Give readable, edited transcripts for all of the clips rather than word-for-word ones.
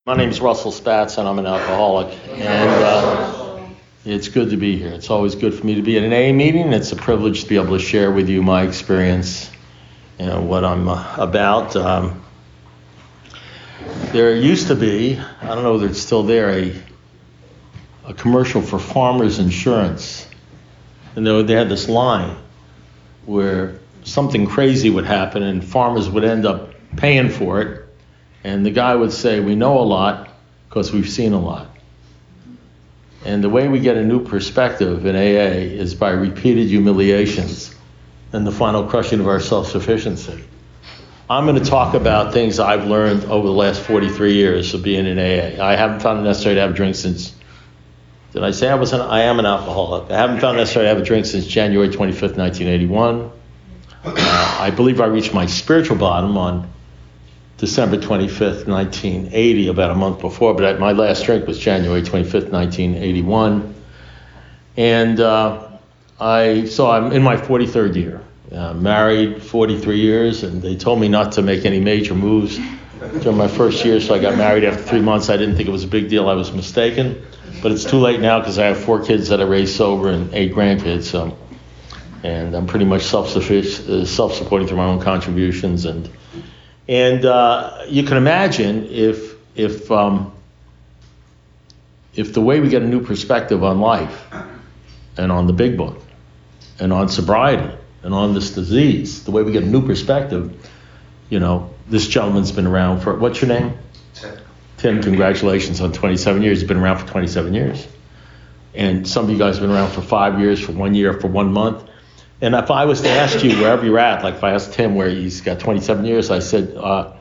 My name is Russell Spatz, and I'm an alcoholic. And it's good to be here. It's always good for me to be at an AA meeting. It's a privilege to be able to share with you my experience and what I'm about. There used to be, I don't know whether it's still there, a commercial for Farmers Insurance. And they had this line where something crazy would happen and farmers would end up paying for it. And the guy would say, we know a lot because we've seen a lot. And the way we get a new perspective in AA is by repeated humiliations and the final crushing of our self-sufficiency. I'm going to talk about things I've learned over the last 43 years of being in AA. I haven't found it necessary to have a drink since, did I say I am an alcoholic? I haven't found it necessary to have a drink since January 25th, 1981. I believe I reached my spiritual bottom on December 25th, 1980, about a month before, but my last drink was January 25th, 1981. And I'm in my 43rd year, married 43 years, and they told me not to make any major moves during my first year, so I got married after 3 months. I didn't think it was a big deal. I was mistaken, but it's too late now because I have 4 kids that I raised sober and 8 grandkids, and I'm pretty much self-supporting through my own contributions, and you can imagine if the way we get a new perspective on life and on the big book and on sobriety and on this disease, the way we get a new perspective, this gentleman's been around for, what's your name? Tim, congratulations on 27 years. He's been around for 27 years. And some of you guys have been around for 5 years, for 1 year, for 1 month. And if I was to ask you wherever you're at, like if I asked Tim where he's got 27 years, I said,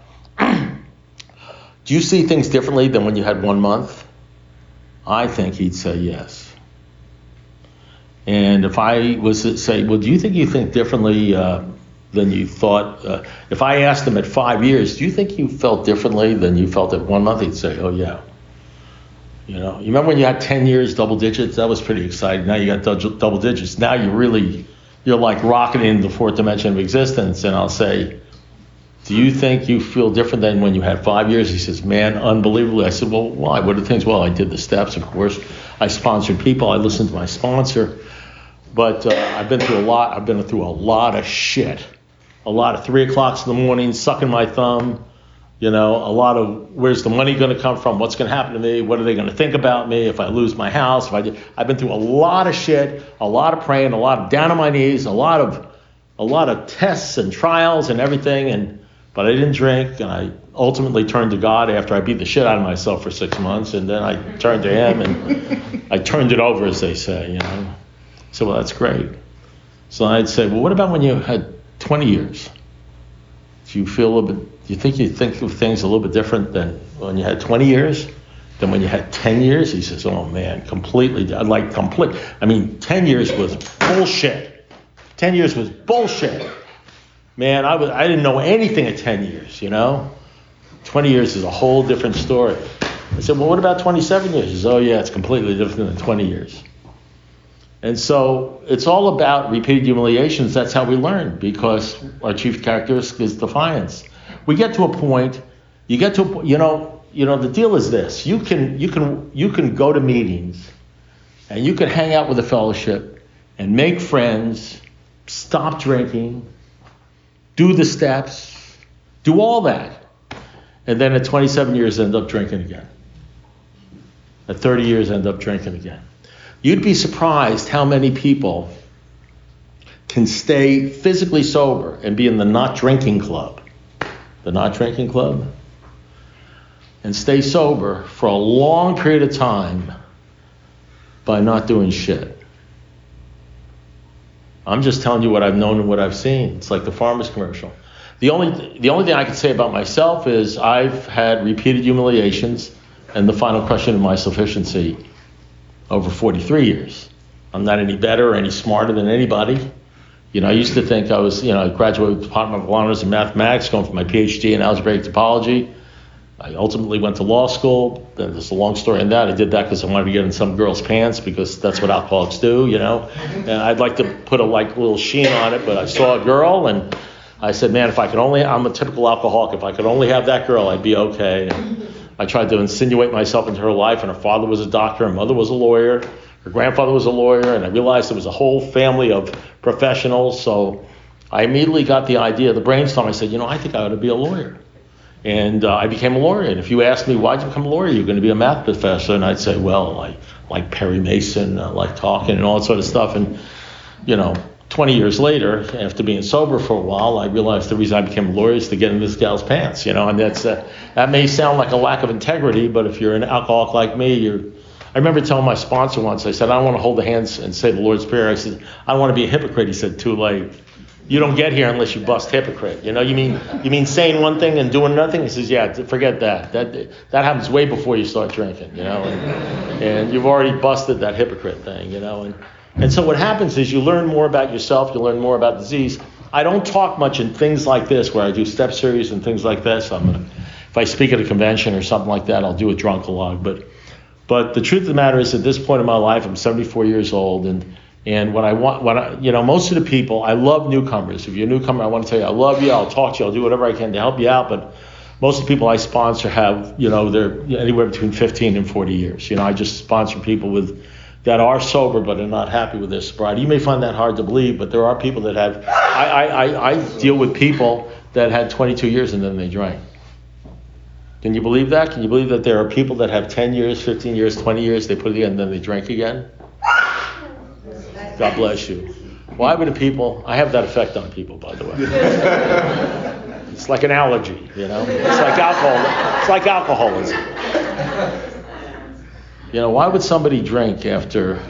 do you see things differently than when you had 1 month? I think he'd say yes. And if I was to say, well, do you think differently than you thought? If I asked him at 5 years, do you think you felt differently than you felt at 1 month? He'd say, oh, yeah. You remember when you had 10 years, double digits? That was pretty exciting. Now you got double digits. Now you're like rocketing into the 4th dimension of existence. And I'll say, do you think you feel different than when you had 5 years? He says, man, unbelievably. I said, well, why? What are the things? Well, I did the steps, of course. I sponsored people. I listened to my sponsor. But I've been through a lot. I've been through a lot of shit. A lot of 3 o'clock in the morning, sucking my thumb. A lot of where's the money going to come from? What's going to happen to me? What are they going to think about me if I lose my house? I've been through a lot of shit, a lot of praying, a lot of down on my knees, a lot of tests and trials and everything. But I didn't drink, and I ultimately turned to God after I beat the shit out of myself for 6 months, and then I turned to Him and I turned it over, as they say. So well, that's great. So I'd say, well, what about when you had 20 years? Do you feel a little bit? Do you think of things a little bit different than when you had 20 years, than when you had 10 years? He says, oh man, completely. 10 years was bullshit. 10 years was bullshit. Man, I didn't know anything at 10 years, 20 years is a whole different story. I said, well, what about 27 years? He says, oh yeah, it's completely different than 20 years. And so it's all about repeated humiliations. That's how we learn, because our chief characteristic is defiance. We get to a point, the deal is this. You can go to meetings and you can hang out with a fellowship and make friends, stop drinking, do the steps, do all that. And then at 27 years end up drinking again. At 30 years end up drinking again. You'd be surprised how many people can stay physically sober and be in the not drinking club. The not drinking club. And stay sober for a long period of time by not doing shit. I'm just telling you what I've known and what I've seen. It's like the Farmers commercial. The only thing I can say about myself is I've had repeated humiliations and the final crushing of my sufficiency over 43 years. I'm not any better or any smarter than anybody. I used to think I was, I graduated with Department of Honors in Mathematics, going for my PhD in algebraic topology. I ultimately went to law school. There's a long story in that. I did that because I wanted to get in some girl's pants, because that's what alcoholics do, And I'd like to put a little sheen on it, but I saw a girl and I said, man, I'm a typical alcoholic. If I could only have that girl, I'd be okay. I tried to insinuate myself into her life, and her father was a doctor, her mother was a lawyer, her grandfather was a lawyer, and I realized there was a whole family of professionals. So I immediately got the idea, the brainstorm. I said, I think I ought to be a lawyer. And I became a lawyer. And if you asked me, why'd you become a lawyer? You're going to be a math professor. And I'd say, well, I like Perry Mason, I like talking and all that sort of stuff. And, 20 years later, after being sober for a while, I realized the reason I became a lawyer is to get in this gal's pants, and that's that may sound like a lack of integrity, but if you're an alcoholic like me, I remember telling my sponsor once, I said, I don't want to hold the hands and say the Lord's Prayer. I said, I don't want to be a hypocrite. He said, too late. You don't get here unless you bust hypocrite. You mean saying one thing and doing nothing? He says, yeah, forget that. That happens way before you start drinking, and you've already busted that hypocrite thing, And so what happens is you learn more about yourself, you learn more about disease. I don't talk much in things like this where I do step series and things like this. If I speak at a convention or something like that, I'll do a drunkalog. But the truth of the matter is, at this point in my life, I'm 74 years old, and most of the people, I love newcomers. If you're a newcomer, I want to tell you, I love you, I'll talk to you, I'll do whatever I can to help you out. But most of the people I sponsor have, they're anywhere between 15 and 40 years. I just sponsor people that are sober but are not happy with their sobriety. You may find that hard to believe, but there are people that have. I deal with people that had 22 years and then they drank. Can you believe that? Can you believe that there are people that have 10 years, 15 years, 20 years, they put it in and then they drank again? God bless you. Why would I have that effect on people, by the way. It's like an allergy, It's like alcohol. It's like alcoholism. Why would somebody drink after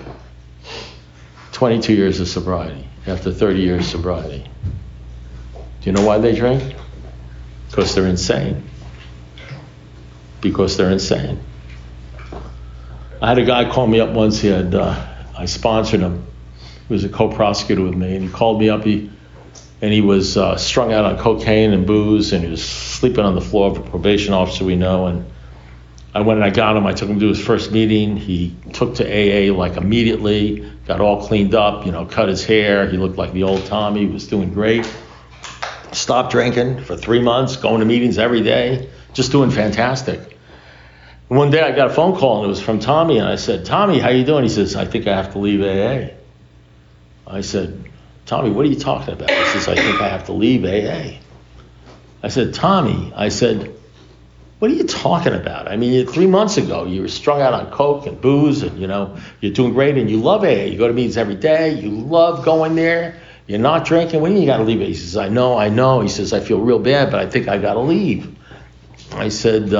22 years of sobriety, after 30 years of sobriety? Do you know why they drink? Because they're insane. Because they're insane. I had a guy call me up once. I sponsored him. He was a co-prosecutor with me, and he called me up. He was strung out on cocaine and booze, and he was sleeping on the floor of a probation officer we know. And I went and I got him. I took him to his first meeting. He took to AA like immediately, got all cleaned up, cut his hair. He looked like the old Tommy. He was doing great. Stopped drinking for 3 months, going to meetings every day, just doing fantastic. And one day I got a phone call, and it was from Tommy, and I said, Tommy, how you doing? He says, I think I have to leave AA. I said, Tommy, what are you talking about? He says, I think I have to leave AA. I said, Tommy, what are you talking about? 3 months ago, you were strung out on coke and booze, and, you're doing great, and you love AA. You go to meetings every day. You love going there. You're not drinking. What do you mean you got to leave AA? He says, I know. He says, I feel real bad, but I think I got to leave. I said,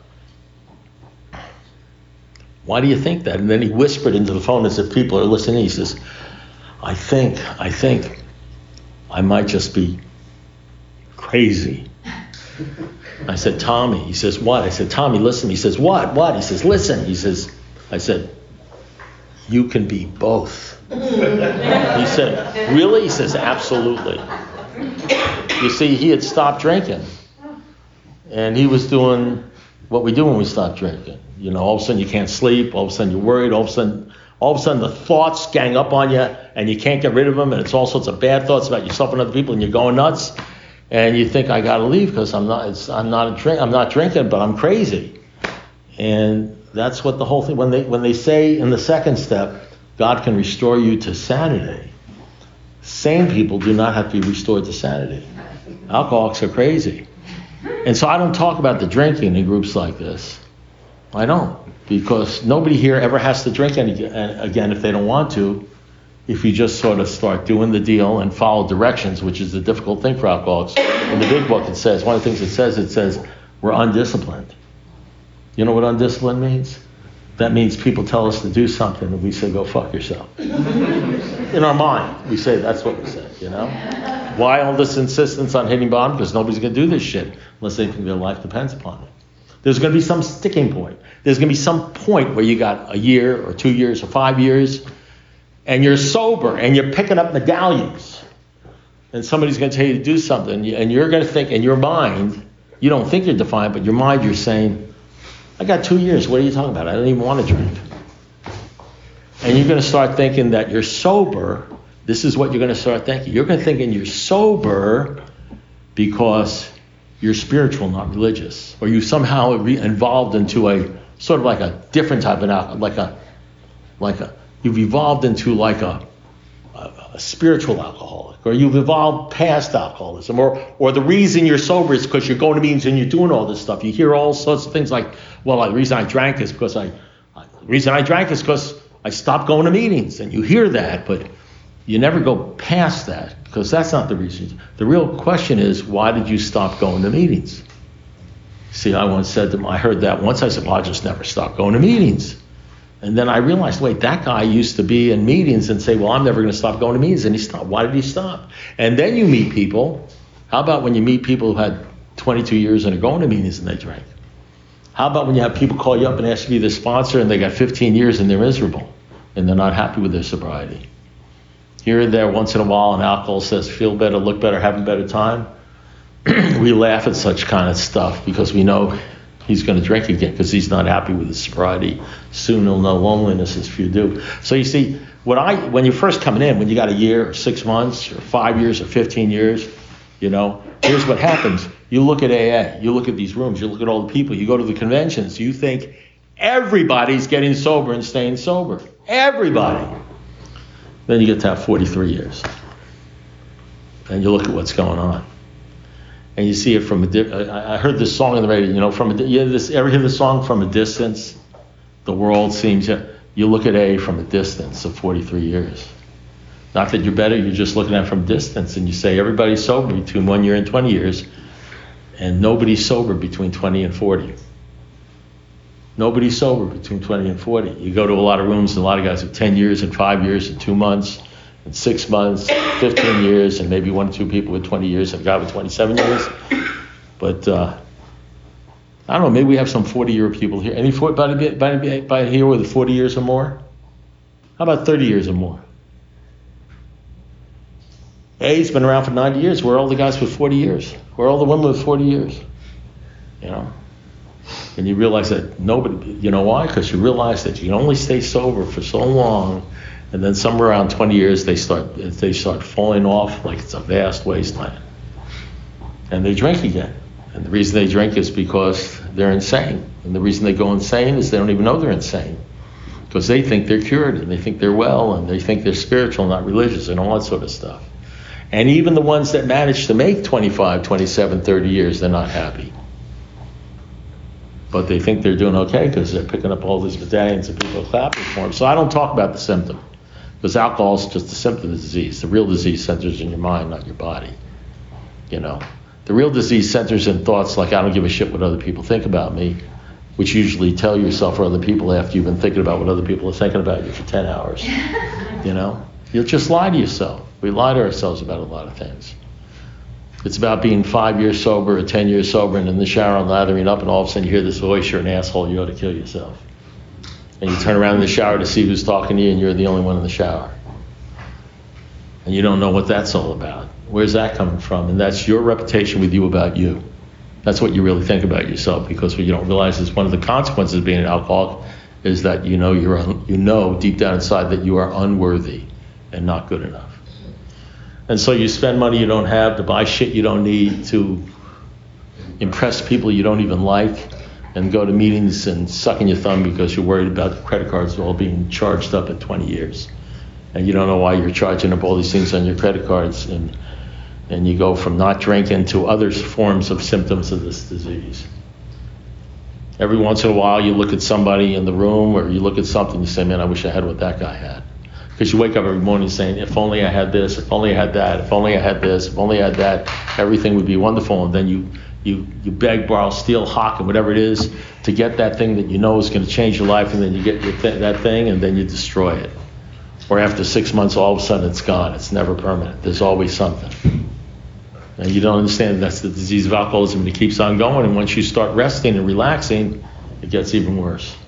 why do you think that? And then he whispered into the phone as if people are listening. He says, I think I might just be crazy. I said, Tommy. He says, what? I said, Tommy, listen. He says, what? He says, listen. I said, you can be both. He said, really? He says, absolutely. You see, he had stopped drinking. And he was doing what we do when we stop drinking. All of a sudden you can't sleep. All of a sudden you're worried. All of a sudden the thoughts gang up on you and you can't get rid of them. And it's all sorts of bad thoughts about yourself and other people, and you're going nuts. And you think, I got to leave because I'm not drinking, but I'm crazy. And that's what the whole thing, when they say in the second step, God can restore you to sanity. Sane people do not have to be restored to sanity. Alcoholics are crazy. And so I don't talk about the drinking in groups like this. I don't, because nobody here ever has to drink again if they don't want to, if you just sort of start doing the deal and follow directions, which is the difficult thing for alcoholics. In the big book, one of the things it says we're undisciplined. You know what undisciplined means? That means people tell us to do something and we say, go fuck yourself. In our mind, we say, that's what we say, Why all this insistence on hitting bottom? Because nobody's going to do this shit unless they think their life depends upon it. There's going to be some sticking point. There's going to be some point where you got a year or 2 years or 5 years and you're sober and you're picking up medallions and somebody's going to tell you to do something and you're going to think in your mind, you don't think you're defiant, but your mind you're saying, I got 2 years. What are you talking about? I don't even want to drink. And you're going to start thinking that you're sober. This is what you're going to start thinking. You're going to think you're sober because you're spiritual, not religious, or you somehow involved into a sort of like a different type of you've evolved into like a spiritual alcoholic, or you've evolved past alcoholism, or the reason you're sober is because you're going to meetings and you're doing all this stuff. You hear all sorts of things like, well, the reason I drank is because I stopped going to meetings, and you hear that, but you never go past that, because that's not the reason. The real question is, why did you stop going to meetings? See, I once said to him, I heard that once, I said, well, I just never stopped going to meetings. And then I realized, wait, that guy used to be in meetings and say, well, I'm never going to stop going to meetings. And he stopped. Why did he stop? And then you meet people. How about when you meet people who had 22 years and are going to meetings and they drank? How about when you have people call you up and ask you to be their sponsor and they got 15 years and they're miserable and they're not happy with their sobriety? Here and there, once in a while, an alcohol says, feel better, look better, have a better time. We laugh at such kind of stuff because we know he's going to drink again because he's not happy with his sobriety. Soon he'll know loneliness as few do. So you see, when you're first coming in, when you got a year or 6 months or 5 years or 15 years, here's what happens. You look at AA, you look at these rooms, you look at all the people, you go to the conventions, you think everybody's getting sober and staying sober. Everybody. Then you get to have 43 years. And you look at what's going on. And you see it from I heard this song on the radio, ever hear this song, From a Distance? The world seems, you look at A from a distance of 43 years. Not that you're better, you're just looking at it from a distance, and you say everybody's sober between 1 year and 20 years, and nobody's sober between 20 and 40. Nobody's sober between 20 and 40. You go to a lot of rooms, and a lot of guys have 10 years and 5 years and 2 months and 6 months, 15 years, and maybe 1 or 2 people with 20 years and a guy with 27 years. But I don't know, maybe we have some 40-year people here. Anybody here with 40 years or more? How about 30 years or more? A's been around for 90 years. Where are all the guys with 40 years? Where are all the women with 40 years? And you realize that nobody, why? Because you realize that you can only stay sober for so long, and then somewhere around 20 years they start falling off like it's a vast wasteland. And they drink again. And the reason they drink is because they're insane. And the reason they go insane is they don't even know they're insane. Because they think they're cured, and they think they're well, and they think they're spiritual, not religious, and all that sort of stuff. And even the ones that manage to make 25, 27, 30 years, they're not happy. But they think they're doing okay because they're picking up all these medallions and people are clapping for them. So I don't talk about the symptom, because alcohol is just a symptom of the disease. The real disease centers in your mind, not your body. The real disease centers in thoughts like, I don't give a shit what other people think about me, which usually tell yourself or other people after you've been thinking about what other people are thinking about you for 10 hours. You'll just lie to yourself. We lie to ourselves about a lot of things. It's about being 5 years sober or 10 years sober and in the shower and lathering up, and all of a sudden you hear this voice, you're an asshole, you ought to kill yourself. And you turn around in the shower to see who's talking to you, and you're the only one in the shower. And you don't know what that's all about. Where's that coming from? And that's your reputation with you about you. That's what you really think about yourself, because what you don't realize is one of the consequences of being an alcoholic is that you know deep down inside that you are unworthy and not good enough. And so you spend money you don't have to buy shit you don't need, to impress people you don't even like, and go to meetings and sucking your thumb because you're worried about the credit cards all being charged up in 20 years. And you don't know why you're charging up all these things on your credit cards, and you go from not drinking to other forms of symptoms of this disease. Every once in a while you look at somebody in the room, or you look at something, you say, man, I wish I had what that guy had. Because you wake up every morning saying, if only I had this, if only I had that, if only I had this, if only I had that, everything would be wonderful. And then you beg, borrow, steal, hawk, and whatever it is to get that thing that you know is going to change your life, and then you get that thing, and then you destroy it. Or after 6 months, all of a sudden it's gone. It's never permanent. There's always something. And you don't understand that's the disease of alcoholism, and it keeps on going. And once you start resting and relaxing, it gets even worse.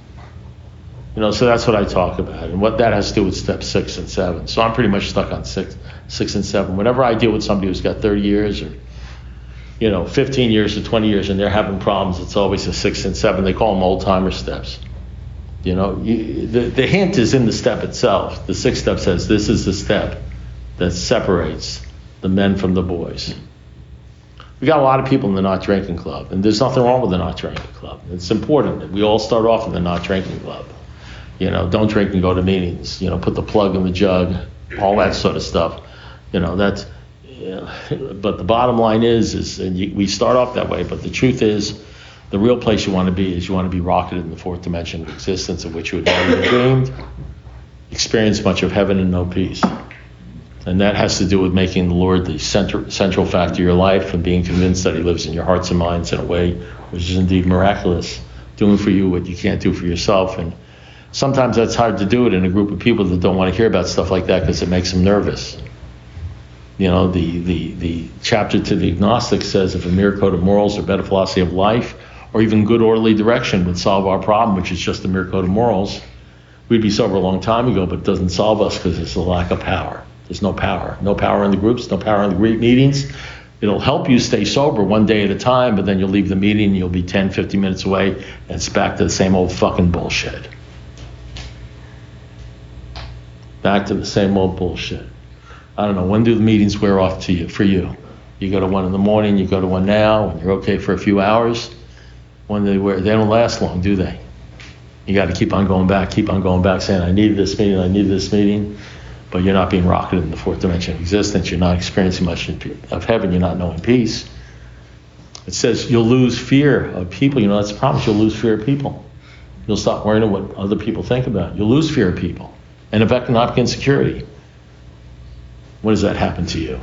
So that's what I talk about, and what that has to do with step 6 and 7. So I'm pretty much stuck on 6 and 7. Whenever I deal with somebody who's got 30 years or 15 years or 20 years, and they're having problems, it's always a 6 and 7. They call them old-timer steps. The hint is in the step itself. The 6th step says this is the step that separates the men from the boys. We got a lot of people in the not drinking club, and there's nothing wrong with the not drinking club. It's important that we all start off in the not drinking club. Don't drink and go to meetings. Put the plug in the jug, all that sort of stuff. That's. But the bottom line is we start off that way. But the truth is, the real place you want to be is you want to be rocketed in the fourth dimension of existence, of which you had never dreamed, experience much of heaven and no peace. And that has to do with making the Lord the central factor of your life and being convinced that he lives in your hearts and minds in a way which is indeed miraculous, doing for you what you can't do for yourself. And sometimes that's hard to do it in a group of people that don't want to hear about stuff like that because it makes them nervous. The chapter to the agnostic says if a mere code of morals or better philosophy of life or even good orderly direction would solve our problem, which is just a mere code of morals, we'd be sober a long time ago, but it doesn't solve us because it's a lack of power. There's no power. No power in the groups, no power in the group meetings. It'll help you stay sober one day at a time, but then you'll leave the meeting and you'll be 10, 15 minutes away, and it's back to the same old fucking bullshit. Back to the same old bullshit. I don't know, when do the meetings wear off for you? You go to one in the morning, you go to one now, and you're okay for a few hours. When they don't last long, do they? You got to keep on going back, saying, I need this meeting. But you're not being rocketed in the fourth dimension of existence. You're not experiencing much of heaven. You're not knowing peace. It says you'll lose fear of people. That's the problem. You'll lose fear of people. You'll stop worrying about what other people think about you. You'll lose fear of people. And of economic insecurity. When does that happen to you?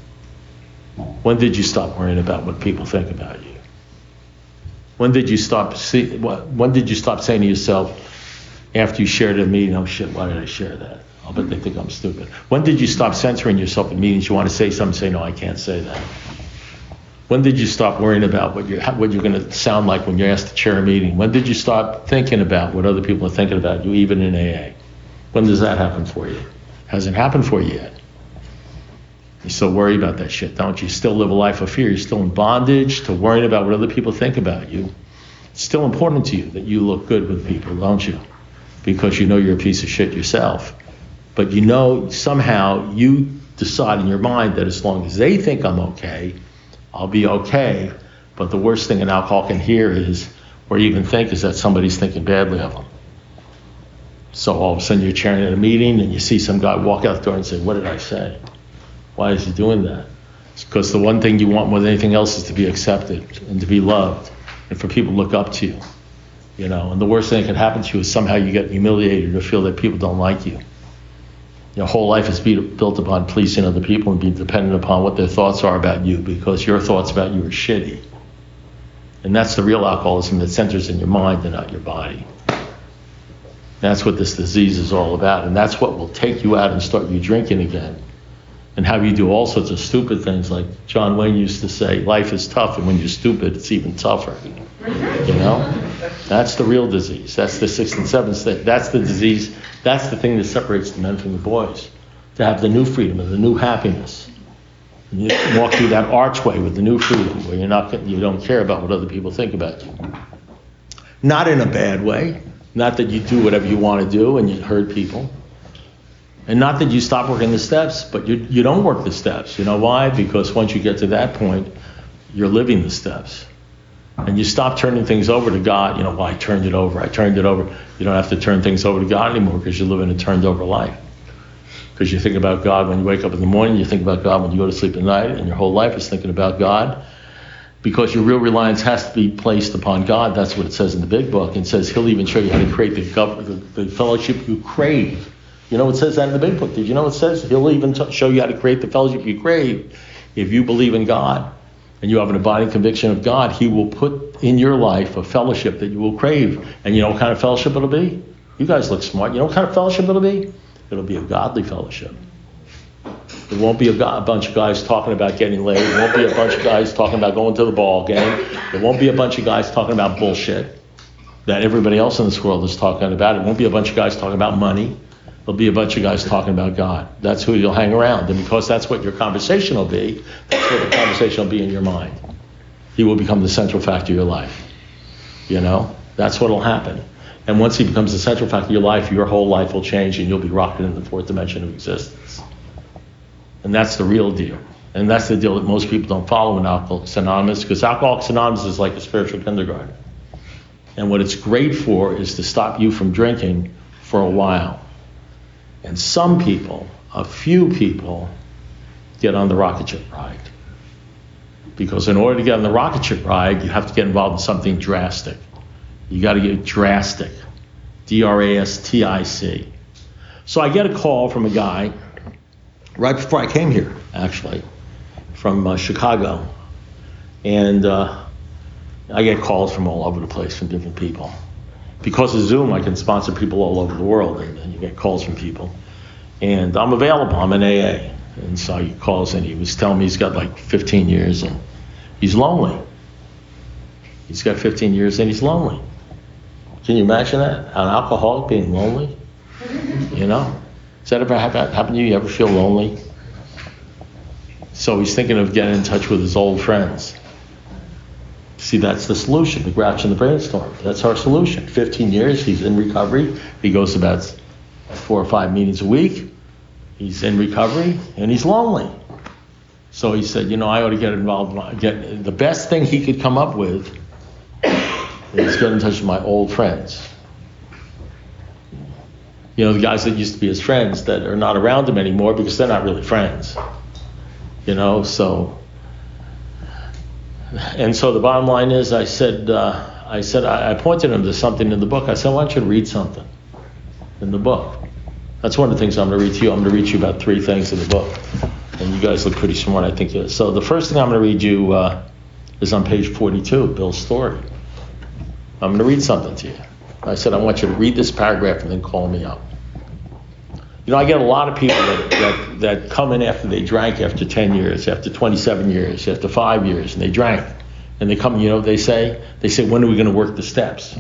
When did you stop worrying about what people think about you? When did you stop saying to yourself after you shared a meeting, oh shit, why did I share that? I'll bet they think I'm stupid. When did you stop censoring yourself in meetings? You want to say something, say, no, I can't say that. When did you stop worrying about what you're going to sound like when you're asked to chair a meeting? When did you stop thinking about what other people are thinking about you, even in AA? When does that happen for you? Hasn't happened for you yet. You still worry about that shit, don't you? You still live a life of fear. You're still in bondage to worrying about what other people think about you. It's still important to you that you look good with people, don't you? Because you know you're a piece of shit yourself. But somehow you decide in your mind that as long as they think I'm okay, I'll be okay. But the worst thing an alcoholic can hear is, or even think, is that somebody's thinking badly of them. So all of a sudden you're chairing at a meeting and you see some guy walk out the door and say, what did I say? Why is he doing that? It's because the one thing you want more than anything else is to be accepted and to be loved and for people to look up to you. And the worst thing that can happen to you is somehow you get humiliated or feel that people don't like you. Your whole life is built upon pleasing other people and being dependent upon what their thoughts are about you because your thoughts about you are shitty. And that's the real alcoholism that centers in your mind and not your body. That's what this disease is all about. And that's what will take you out and start you drinking again. And have you do all sorts of stupid things like John Wayne used to say, life is tough, and when you're stupid, it's even tougher. That's the real disease. That's the sixth and seventh state. That's the disease. That's the thing that separates the men from the boys. To have the new freedom and the new happiness. And you walk through that archway with the new freedom where you don't care about what other people think about you. Not in a bad way. Not that you do whatever you want to do and you hurt people. And not that you stop working the steps, but you don't work the steps. You know why? Because once you get to that point, you're living the steps. And you stop turning things over to God. Well, I turned it over. You don't have to turn things over to God anymore because you live in a turned over life. Because you think about God when you wake up in the morning, you think about God when you go to sleep at night, and your whole life is thinking about God. Because your real reliance has to be placed upon God. That's what it says in the big book. It says he'll even show you how to create the fellowship you crave. It says that in the big book. Did you know it says he'll even show you how to create the fellowship you crave? If you believe in God and you have an abiding conviction of God, he will put in your life a fellowship that you will crave. And you know what kind of fellowship it'll be? You guys look smart. You know what kind of fellowship it'll be? It'll be a godly fellowship. It won't be a bunch of guys talking about getting laid. It won't be a bunch of guys talking about going to the ball game. It won't be a bunch of guys talking about bullshit that everybody else in this world is talking about. It won't be a bunch of guys talking about money. There'll be a bunch of guys talking about God. That's who you'll hang around. And because that's what your conversation will be, that's what the conversation will be in your mind. He will become the central factor of your life. That's what will happen. And once he becomes the central factor of your life, your whole life will change and you'll be rocketed in the fourth dimension of existence. And that's the real deal. And that's the deal that most people don't follow in Alcoholics Anonymous, because Alcoholics Anonymous is like a spiritual kindergarten. And what it's great for is to stop you from drinking for a while. And some people, a few people, get on the rocket ship ride. Because in order to get on the rocket ship ride, you have to get involved in something drastic. You got to get drastic. D-R-A-S-T-I-C. So I get a call from a guy right before I came here, actually, from Chicago. And I get calls from all over the place from different people. Because of Zoom, I can sponsor people all over the world, and you get calls from people. And I'm available. I'm in AA. And so he calls, and he was telling me he's got like 15 years, and he's lonely. He's got 15 years, and he's lonely. Can you imagine that? An alcoholic being lonely? You know? Does that ever happen to you? You ever feel lonely? So he's thinking of getting in touch with his old friends. See, that's the solution, the grouch and the brainstorm. That's our solution. 15 years, he's in recovery. He goes about 4 or 5 meetings a week. He's in recovery, and he's lonely. So he said, I ought to get involved. The best thing he could come up with is get in touch with my old friends. The guys that used to be his friends that are not around him anymore because they're not really friends. So... And so the bottom line is, I pointed him to something in the book. I said, why don't you read something in the book? That's one of the things I'm going to read to you. I'm going to read you about 3 things in the book. And you guys look pretty smart, I think. So the first thing I'm going to read you is on page 42, Bill's story. I'm going to read something to you. I said, I want you to read this paragraph and then call me up. I get a lot of people that come in after they drank after 10 years, after 27 years, after 5 years, and they drank. And they come, they say, when are we going to work the steps?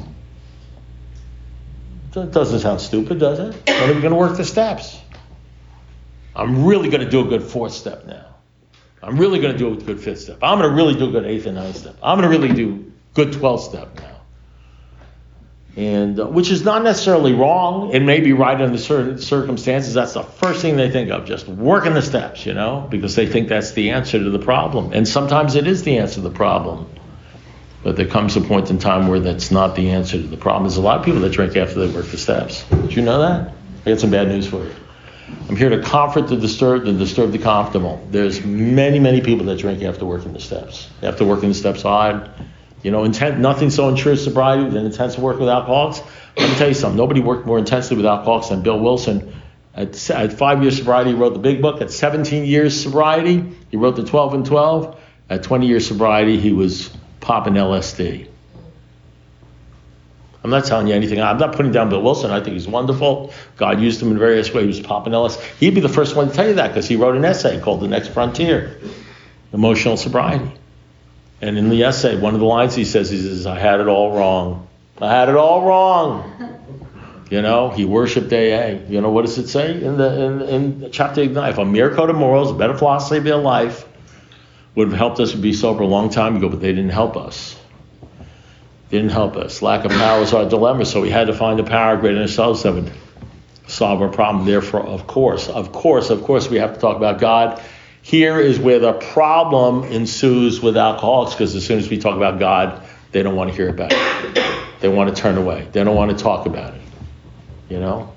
That doesn't sound stupid, does it? When are we going to work the steps? I'm really going to do a good 4th step now. I'm really going to do a good 5th step. I'm going to really do a good 8th and 9th step. I'm going to really do good 12th step now. And which is not necessarily wrong. It may be right under certain circumstances. That's the first thing they think of, just working the steps, because they think that's the answer to the problem. And sometimes it is the answer to the problem. But there comes a point in time where that's not the answer to the problem. There's a lot of people that drink after they work the steps. Did you know that? I got some bad news for you. I'm here to comfort the disturbed and disturb the comfortable. There's many, many people that drink after working the steps. After working the steps hard. Nothing so ensures sobriety than intensive work with alcoholics. Let me tell you something. Nobody worked more intensely with alcoholics than Bill Wilson. At 5 years sobriety, he wrote the big book. At 17 years sobriety, he wrote the 12 and 12. At 20 years sobriety, he was popping LSD. I'm not telling you anything. I'm not putting down Bill Wilson. I think he's wonderful. God used him in various ways. He was popping LSD. He'd be the first one to tell you that because he wrote an essay called The Next Frontier, Emotional Sobriety. And in the essay, one of the lines he says, I had it all wrong. I had it all wrong. He worshipped AA. What does it say in chapter 9? If a mere code of morals, a better philosophy of life would have helped us to be sober a long time ago, but they didn't help us. They didn't help us. Lack of power was our dilemma, so we had to find a power greater than ourselves that would solve our problem. Therefore, of course, we have to talk about God. Here is where the problem ensues with alcoholics, because as soon as we talk about God, they don't want to hear about it. They want to turn away. They don't want to talk about it.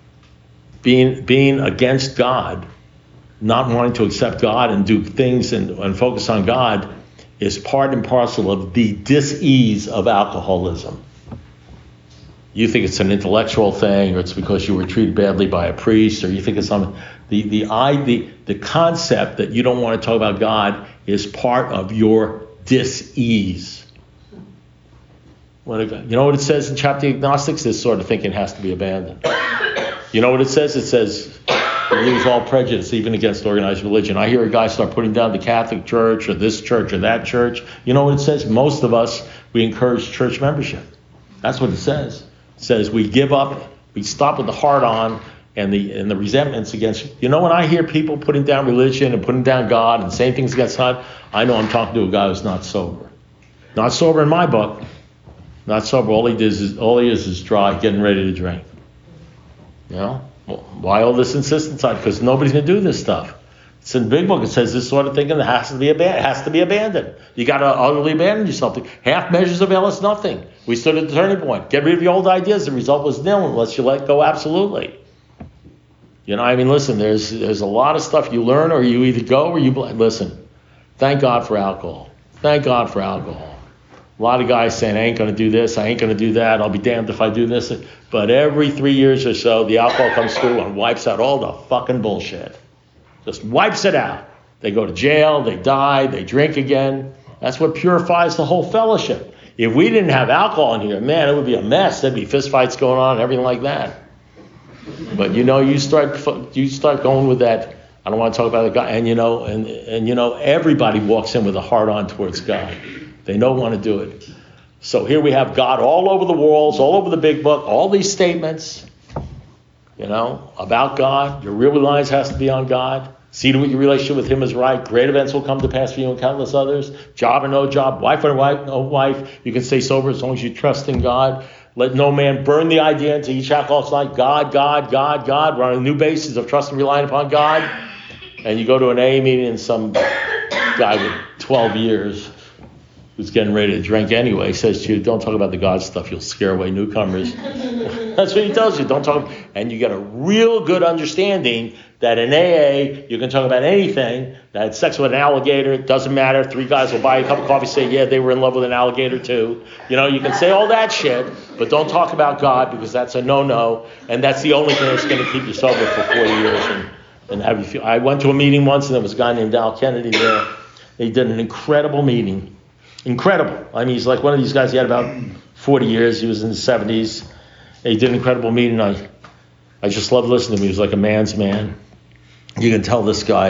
Being against God, not wanting to accept God and do things and focus on God is part and parcel of the dis-ease of alcoholism. You think it's an intellectual thing, or it's because you were treated badly by a priest, or you think it's something. The concept that you don't want to talk about God is part of your dis-ease. You know what it says in chapter Agnostics? This sort of thinking has to be abandoned. You know what it says? It says, lose all prejudice, even against organized religion. I hear a guy start putting down the Catholic Church or this church or that church. You know what it says? Most of us, we encourage church membership. That's what it says. It says we give up, we stop with the heart on and the resentments against. When I hear people putting down religion and putting down God and saying things against God, I know I'm talking to a guy who's not sober. Not sober in my book. Not sober. All he is dry, getting ready to drink. Why all this insistence on? Because nobody's going to do this stuff. It's in the big book. It says this sort of thinking has to be abandoned. You got to utterly abandon yourself. Half measures avail us nothing. We stood at the turning point. Get rid of your old ideas. The result was nil unless you let go absolutely. Listen, there's a lot of stuff you learn, or you either go or you listen. Thank God for alcohol. Thank God for alcohol. A lot of guys saying, I ain't going to do this, I ain't going to do that, I'll be damned if I do this. But every 3 years or so, the alcohol comes through and wipes out all the fucking bullshit. Just wipes it out. They go to jail, they die, they drink again. That's what purifies the whole fellowship. If we didn't have alcohol in here, man, it would be a mess. There'd be fist fights going on and everything like that. But you start going with that. I don't want to talk about the guy, and everybody walks in with a heart on towards God. They don't want to do it. So here we have God all over the walls, all over the big book, all these statements, about God. Your real reliance has to be on God. See to it your relationship with him is right. Great events will come to pass for you and countless others. Job or no job, wife or no wife. You can stay sober as long as you trust in God. Let no man burn the idea into each alcoholic's life. God, God, God, God. We're on a new basis of trust and relying upon God. And you go to an AA meeting and some guy with 12 years who's getting ready to drink anyway says to you, don't talk about the God stuff. You'll scare away newcomers. That's what he tells you. Don't talk. And you get a real good understanding that in AA, you can talk about anything. That sex with an alligator, it doesn't matter. 3 guys will buy a cup of coffee, say, yeah, they were in love with an alligator too. You can say all that shit, but don't talk about God because that's a no-no. And that's the only thing that's going to keep you sober for 40 years and have you feel. I went to a meeting once and there was a guy named Al Kennedy there. He did an incredible meeting. Incredible. He's like one of these guys. He had about 40 years. He was in the 70s. And he did an incredible meeting. I just loved listening to him. He was like a man's man. You can tell this guy,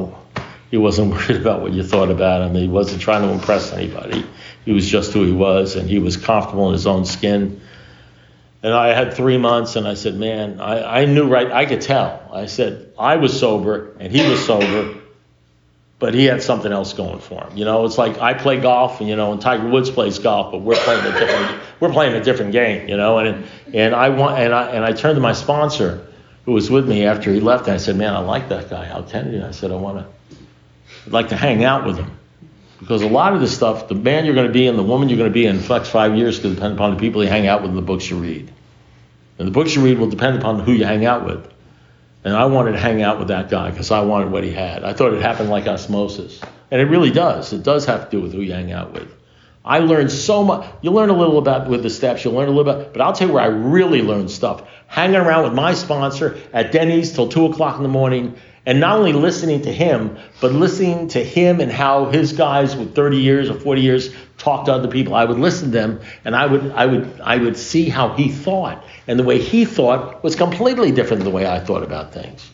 he wasn't worried about what you thought about him. He wasn't trying to impress anybody. He was just who he was, and he was comfortable in his own skin. And I had 3 months, and I said, man, I knew right. I could tell. I said, I was sober, and he was sober, but he had something else going for him. It's like I play golf, and Tiger Woods plays golf, but we're playing a different game, And I turned to my sponsor, who was with me after he left, and I said, man, I like that guy, Al Kennedy. And I said, I'd like to hang out with him. Because a lot of this stuff, the man you're going to be and the woman you're going to be in the next 5 years could depend upon the people you hang out with and the books you read. And the books you read will depend upon who you hang out with. And I wanted to hang out with that guy because I wanted what he had. I thought it happened like osmosis. And it really does. It does have to do with who you hang out with. I learned so much. You learn a little about with the steps. You learn a little bit. But I'll tell you where I really learned stuff. Hanging around with my sponsor at Denny's till 2 o'clock in the morning. And not only listening to him, but listening to him and how his guys with 30 years or 40 years talk to other people. I would listen to them, and I would see how he thought. And the way he thought was completely different than the way I thought about things.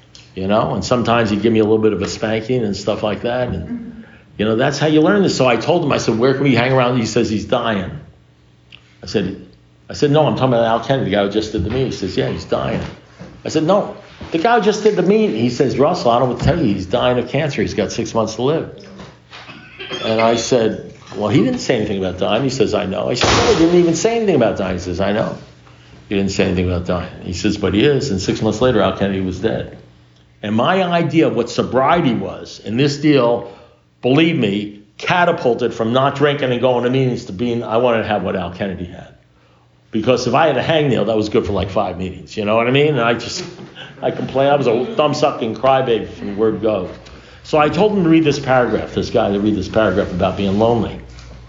And sometimes he'd give me a little bit of a spanking and stuff like that. And, that's how you learn this. So I told him, I said, where can we hang around? He says, he's dying. I said, no, I'm talking about Al Kennedy, the guy who just did the meeting. He says, yeah, he's dying. I said, no. The guy who just did the meeting, he says, Russell, I don't want to tell you, he's dying of cancer. He's got 6 months to live. And I said, well, he didn't say anything about dying. He says, I know. I said, no, he didn't even say anything about dying. He says, I know. He didn't say anything about dying. He says, but he is. And 6 months later, Al Kennedy was dead. And my idea of what sobriety was in this deal, believe me, catapulted from not drinking and going to meetings to being, I wanted to have what Al Kennedy had. Because if I had a hangnail, that was good for like 5 meetings. You know what I mean? And I complained. I was a thumb-sucking crybaby from the word go. So I told him to read this paragraph, this guy to read this paragraph about being lonely.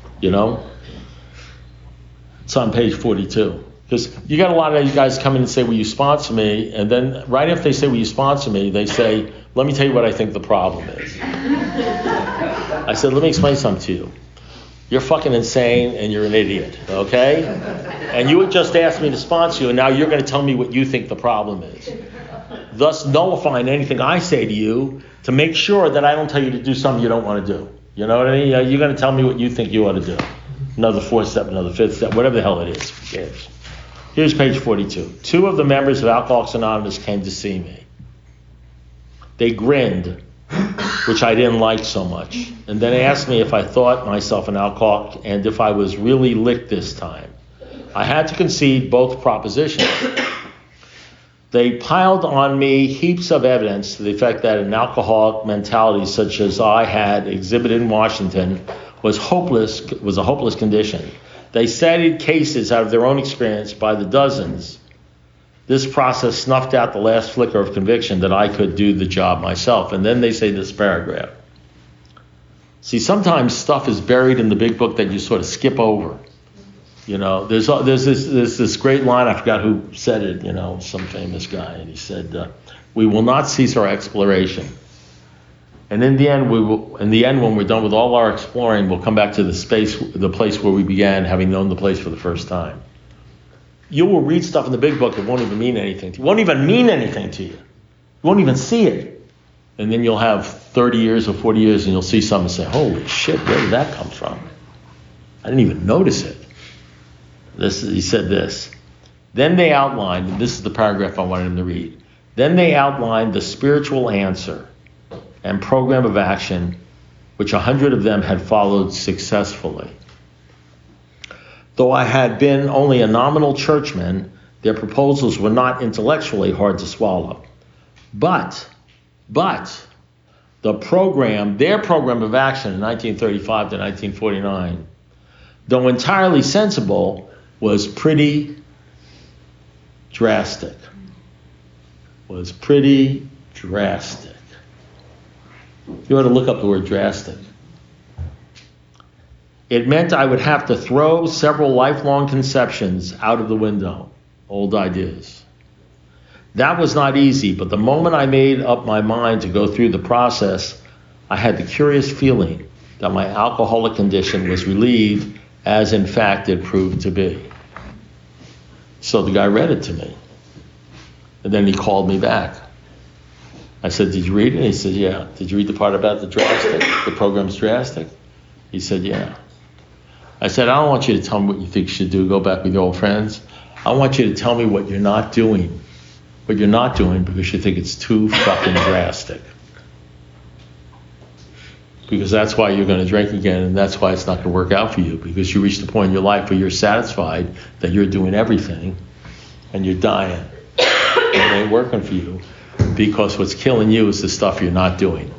It's on page 42. Because you got a lot of you guys come in and say, will you sponsor me? And then right after they say, will you sponsor me, they say, let me tell you what I think the problem is. I said, let me explain something to you. You're fucking insane and you're an idiot, okay? And you had just asked me to sponsor you, and now you're going to tell me what you think the problem is. Thus nullifying anything I say to you to make sure that I don't tell you to do something you don't want to do. You know what I mean? You're going to tell me what you think you ought to do. Another 4th step, another 5th step, whatever the hell it is. Who cares? Here's page 42. 2 of the members of Alcoholics Anonymous came to see me. They grinned, which I didn't like so much, and then asked me if I thought myself an alcoholic and if I was really licked this time. I had to concede both propositions. They piled on me heaps of evidence to the effect that an alcoholic mentality such as I had exhibited in Washington was a hopeless condition. They cited cases out of their own experience by the dozens. This process snuffed out the last flicker of conviction that I could do the job myself. And then they say this paragraph. See, sometimes stuff is buried in the big book that you sort of skip over. You know, there's this great line, I forgot who said it, you know, some famous guy, and he said, we will not cease our exploration. And in the end, when we're done with all our exploring, we'll come back to the place where we began, having known the place for the first time. You will read stuff in the big book that won't even mean anything to you. It won't even mean anything to you. You won't even see it. And then you'll have 30 years or 40 years and you'll see something and say, holy shit, where did that come from? I didn't even notice it. He said this. Then they outlined, and this is the paragraph I wanted him to read. Then they outlined the spiritual answer and program of action, which 100 of them had followed successfully. Though I had been only a nominal churchman, their proposals were not intellectually hard to swallow. But their program of action in 1935 to 1949, though entirely sensible, was pretty drastic. You ought to look up the word drastic. It meant I would have to throw several lifelong conceptions out of the window, old ideas. That was not easy, but the moment I made up my mind to go through the process, I had the curious feeling that my alcoholic condition was relieved, as in fact it proved to be. So the guy read it to me. And then he called me back. I said, did you read it? He said, yeah. Did you read the part about the drastic? The program's drastic? He said, yeah. I said, I don't want you to tell me what you think you should do. Go back with your old friends. I want you to tell me what you're not doing. What you're not doing because you think it's too fucking drastic. Because that's why you're going to drink again, and that's why it's not going to work out for you, because you reach the point in your life where you're satisfied that you're doing everything and you're dying. It ain't working for you because what's killing you is the stuff you're not doing.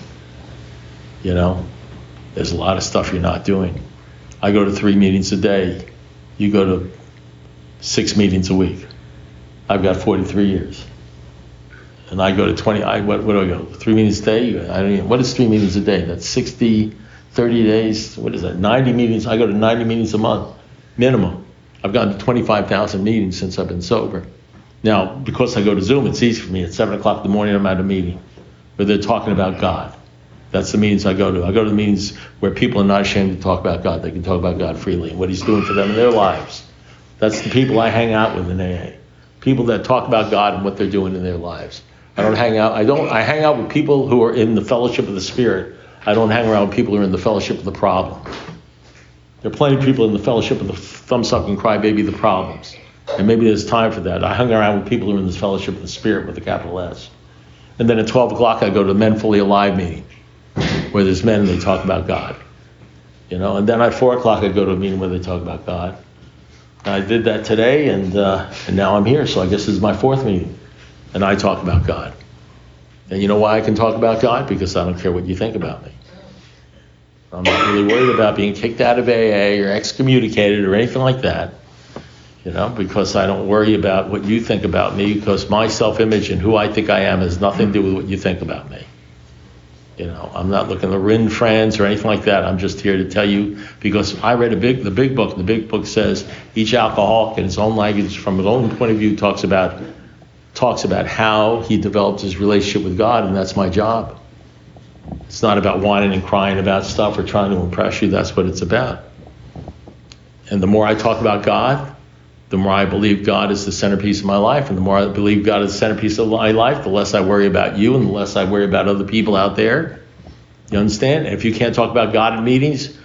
You know, there's a lot of stuff you're not doing. I go to 3 meetings a day. You go to 6 meetings a week. I've got 43 years. And I go to 20, what do I go? 3 meetings a day? I don't even, what is 3 meetings a day? That's 60, 30 days. What is that? 90 meetings. I go to 90 meetings a month, minimum. I've gone to 25,000 meetings since I've been sober. Now, because I go to Zoom, it's easy for me. At 7 o'clock in the morning, I'm at a meeting where they're talking about God. That's the meetings I go to. I go to the meetings where people are not ashamed to talk about God. They can talk about God freely and what He's doing for them in their lives. That's the people I hang out with in AA. People that talk about God and what they're doing in their lives. I hang out with people who are in the fellowship of the Spirit. I don't hang around with people who are in the fellowship of the problem. There are plenty of people in the fellowship of the thumb-sucking crybaby, the problems. And maybe there's time for that. I hung around with people who are in the fellowship of the Spirit with a capital S. And then at 12 o'clock, I go to the Men Fully Alive meeting, where there's men and they talk about God. You know, and then at 4 o'clock, I go to a meeting where they talk about God. And I did that today, and now I'm here, so I guess this is my 4th meeting. And I talk about God. And you know why I can talk about God? Because I don't care what you think about me. I'm not really worried about being kicked out of AA or excommunicated or anything like that. You know, because I don't worry about what you think about me, because my self-image and who I think I am has nothing to do with what you think about me. You know, I'm not looking to win friends or anything like that. I'm just here to tell you, because I read the big book. The big book says each alcoholic in his own language, from his own point of view, talks about how he developed his relationship with God, and that's my job. It's not about whining and crying about stuff or trying to impress you. That's what it's about. And the more I talk about God, the more I believe God is the centerpiece of my life. And the more I believe God is the centerpiece of my life, the less I worry about you and the less I worry about other people out there. You understand? And if you can't talk about God in meetings,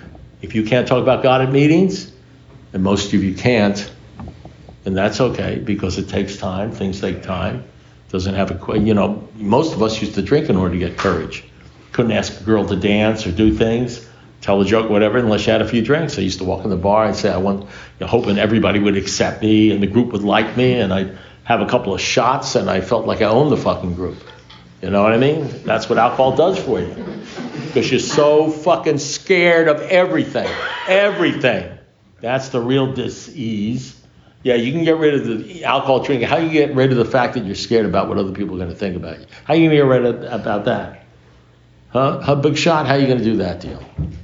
and most of you can't, and that's okay, because it takes time. Things take time. Doesn't have most of us used to drink in order to get courage. Couldn't ask a girl to dance or do things, tell a joke, whatever, unless you had a few drinks. I used to walk in the bar and say, hoping everybody would accept me and the group would like me, and I have a couple of shots, and I felt like I owned the fucking group. You know what I mean? That's what alcohol does for you. Because you're so fucking scared of everything. Everything. That's the real dis-ease. Yeah, you can get rid of the alcohol drinking. How do you get rid of the fact that you're scared about what other people are going to think about you? How are you going to get rid of about that? Huh? Big shot, how are you going to do that deal?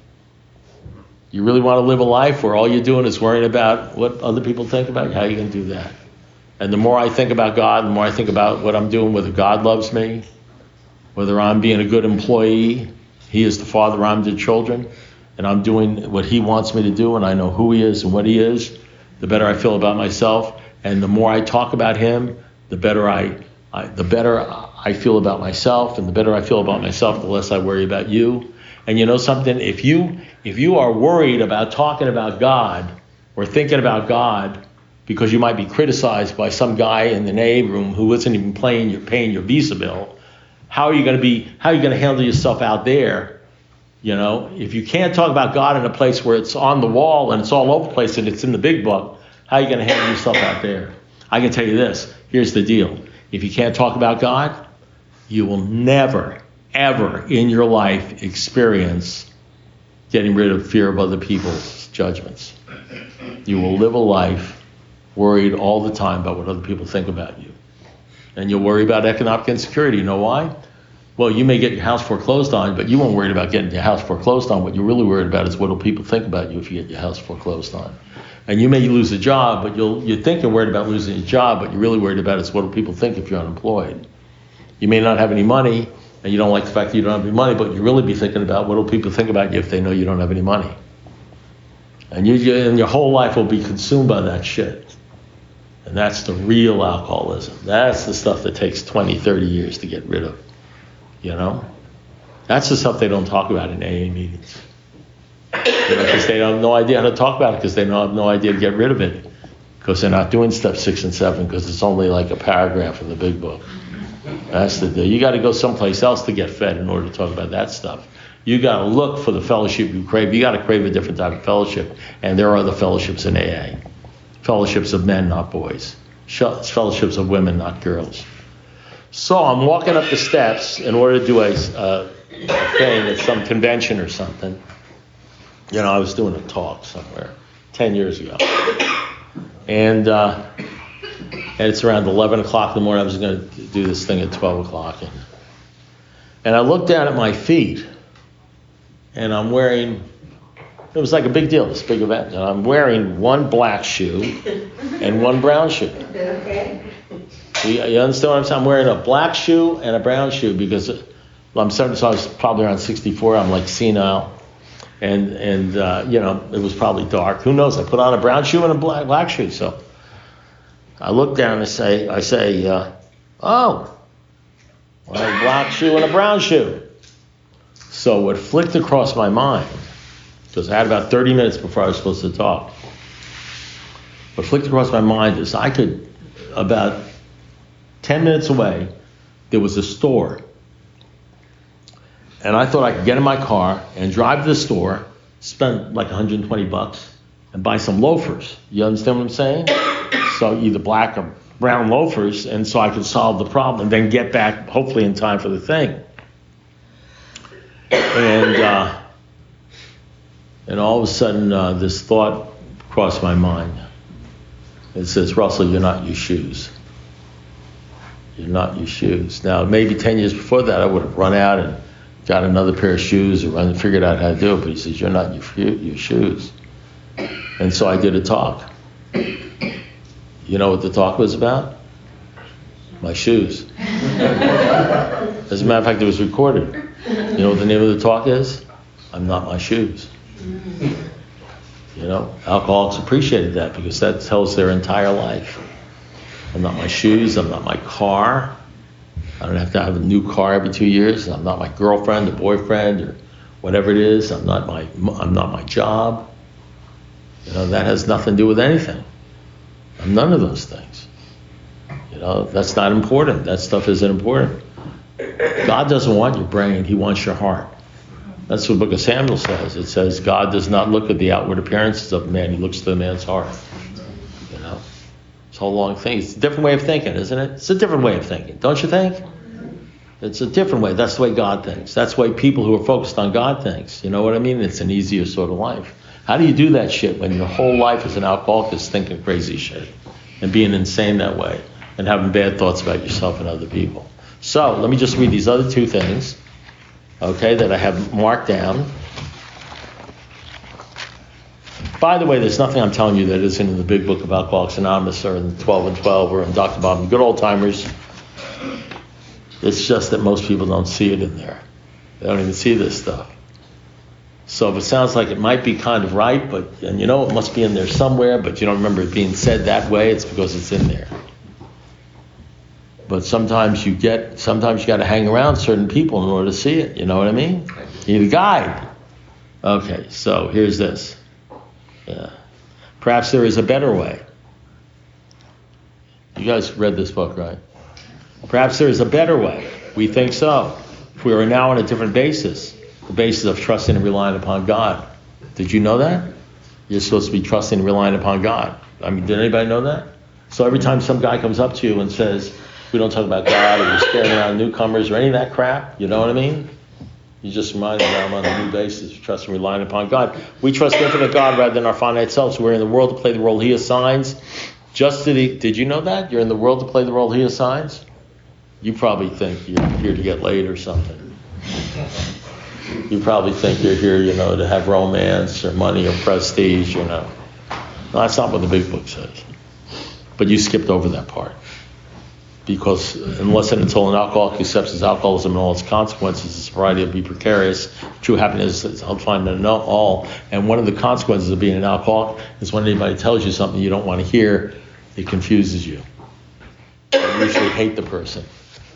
You really want to live a life where all you're doing is worrying about what other people think about you? How are you going to do that? And the more I think about God, the more I think about what I'm doing, whether God loves me, whether I'm being a good employee, He is the Father, I'm the children, and I'm doing what He wants me to do, and I know who He is and what He is, the better I feel about myself. And the more I talk about Him, the better I feel about myself, and the better I feel about myself, the less I worry about you. And you know something? If you are worried about talking about God or thinking about God because you might be criticized by some guy in the neighbor room who isn't even paying your visa bill, how are you going to handle yourself out there? You know, if you can't talk about God in a place where it's on the wall and it's all over the place and it's in the big book, how are you going to handle yourself out there? I can tell you this. Here's the deal. If you can't talk about God, you will never, ever in your life experience getting rid of fear of other people's judgments. You will live a life worried all the time about what other people think about you. And you'll worry about economic insecurity. You know why? Well, you may get your house foreclosed on, but you won't worry about getting your house foreclosed on. What you're really worried about is what will people think about you if you get your house foreclosed on. And you may lose a job, but you think you're worried about losing your job, but you're really worried about is what do people think if you're unemployed. You may not have any money, and you don't like the fact that you don't have any money, but you really be thinking about what will people think about you if they know you don't have any money. And your whole life will be consumed by that shit. And that's the real alcoholism. That's the stuff that takes 20, 30 years to get rid of. You know? That's the stuff they don't talk about in AA meetings. Because they have no idea how to talk about it, because they have no idea to get rid of it. Because they're not doing step 6 and 7, because it's only like a paragraph in the big book. That's the deal. You got to go someplace else to get fed in order to talk about that stuff. You got to look for the fellowship you crave. You got to crave a different type of fellowship. And there are other fellowships in AA. Fellowships of men, not boys. Fellowships of women, not girls. So I'm walking up the steps in order to do a thing at some convention or something. You know, I was doing a talk somewhere 10 years ago. And it's around 11 o'clock in the morning. I was going to do this thing at 12 o'clock. And I looked down at my feet, and I'm wearing, it was like a big deal, this big event. And I'm wearing one black shoe and one brown shoe. Okay. You understand what I'm saying? I'm wearing a black shoe and a brown shoe because I'm 70, so I was probably around 64. I'm like senile. And you know, it was probably dark. Who knows? I put on a brown shoe and a black shoe. So I look down and I say, oh, well, a black shoe and a brown shoe. So what flicked across my mind, because I had about 30 minutes before I was supposed to talk, what flicked across my mind is I could, about 10 minutes away, there was a store. And I thought I could get in my car and drive to the store, spend like $120 and buy some loafers. You understand what I'm saying? So either black or brown loafers, and so I could solve the problem and then get back hopefully in time for the thing. And all of a sudden this thought crossed my mind. It says, Russell, you're not your shoes. You're not your shoes. Now, maybe 10 years before that, I would have run out and got another pair of shoes or figured out how to do it. But he says, you're not your shoes. And so I did a talk. You know what the talk was about? My shoes. As a matter of fact, it was recorded. You know what the name of the talk is? I'm not my shoes. You know, alcoholics appreciated that because that tells their entire life. I'm not my shoes. I'm not my car. I don't have to have a new car every 2 years. I'm not my girlfriend or boyfriend or whatever it is. I'm not my job. You know, that has nothing to do with anything. I'm none of those things. You know, that's not important. That stuff isn't important. God doesn't want your brain. He wants your heart. That's what the book of Samuel says. It says God does not look at the outward appearances of man. He looks at the man's heart. You know. This whole long thing. It's a different way of thinking, isn't it? It's a different way of thinking, don't you think? It's a different way. That's the way God thinks. That's the way people who are focused on God thinks. You know what I mean? It's an easier sort of life. How do you do that shit when your whole life as an alcoholic is thinking crazy shit and being insane that way and having bad thoughts about yourself and other people? So let me just read these other two things, okay, that I have marked down. By the way, there's nothing I'm telling you that isn't in the big book of Alcoholics Anonymous or in 12 and 12 or in Dr. Bob and good old timers. It's just that most people don't see it in there. They don't even see this stuff. So if it sounds like it might be kind of right, and you know it must be in there somewhere, but you don't remember it being said that way, it's because it's in there. But sometimes you got to hang around certain people in order to see it. You know what I mean? You need a guide. Okay, so here's this. Yeah. Perhaps there is a better way. You guys read this book, right? Perhaps there is a better way. We think so. If we are now on a different basis, the basis of trusting and relying upon God. Did you know that? You're supposed to be trusting and relying upon God. I mean, did anybody know that? So every time some guy comes up to you and says, we don't talk about God, or you're scaring around newcomers or any of that crap, you know what I mean? You just remind them that I'm on a new basis, trusting and relying upon God. We trust infinite God rather than our finite selves. We're in the world to play the role He assigns. Did you know that? You're in the world to play the role He assigns? You probably think you're here to get laid or something. You probably think you're here, to have romance or money or prestige, No, that's not what the big book says. But you skipped over that part. Because unless and until an alcoholic accepts his alcoholism and all its consequences, his sobriety will be precarious. True happiness is outlined in all. And one of the consequences of being an alcoholic is when anybody tells you something you don't want to hear, it confuses you. You usually hate the person.